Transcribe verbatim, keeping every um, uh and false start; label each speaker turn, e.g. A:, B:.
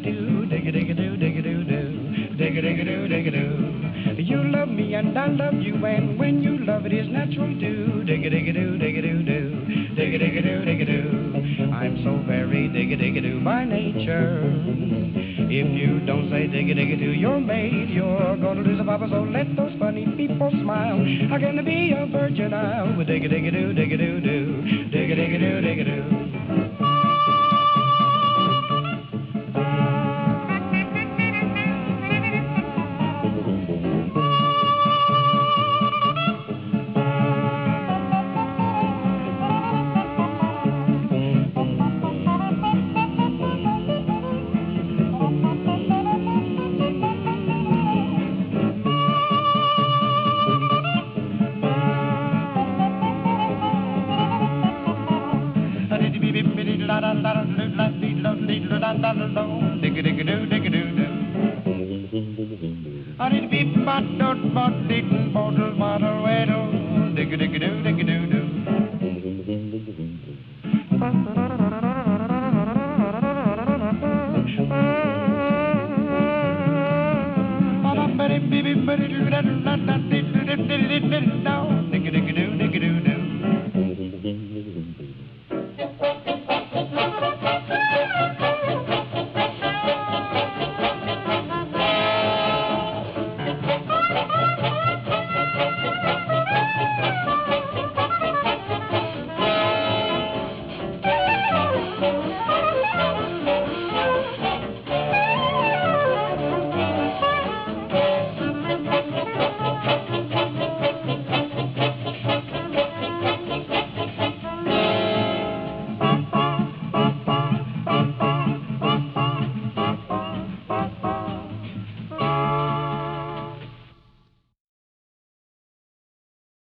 A: do, digga digga do, digga do do, digga digga do, digga do. You love me and I love you, and when you love it is natural too, digga digga do, digga do do, digga digga do, digga do. I'm so very digga digga do by nature. If you don't say digga digga do, you're made, you're gonna lose a papa. So let those funny people smile. How can I be a virgin now? Digga digga do, digga do do, digga digga do, digga do. I need to be bought, bought, bought, eaten, bottle, bottle, weddle, digga digga doo, digga doo doo. Ba-dum, ba-dee, bee, bee, ba-dee, doo, da, doo, da, da, dee, doo, dee, dee, dee, dee, doo.